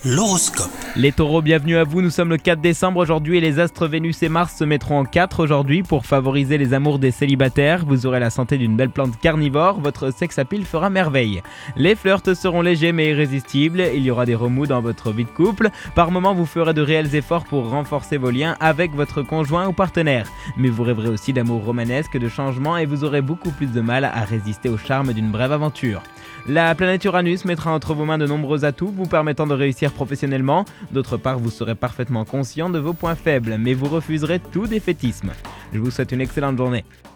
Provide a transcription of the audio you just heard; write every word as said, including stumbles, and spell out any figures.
L'horoscope. Les taureaux, bienvenue à vous, nous sommes le quatre décembre aujourd'hui et les astres Vénus et Mars se mettront en quatre aujourd'hui pour favoriser les amours des célibataires. Vous aurez la santé d'une belle plante carnivore, votre sex appeal fera merveille. Les flirts seront légers mais irrésistibles, il y aura des remous dans votre vie de couple. Par moments vous ferez de réels efforts pour renforcer vos liens avec votre conjoint ou partenaire. Mais vous rêverez aussi d'amour romanesque, de changement et vous aurez beaucoup plus de mal à résister au charme d'une brève aventure. La planète Uranus mettra entre vos mains de nombreux atouts vous permettant de réussir professionnellement. D'autre part, vous serez parfaitement conscient de vos points faibles, mais vous refuserez tout défaitisme. Je vous souhaite une excellente journée.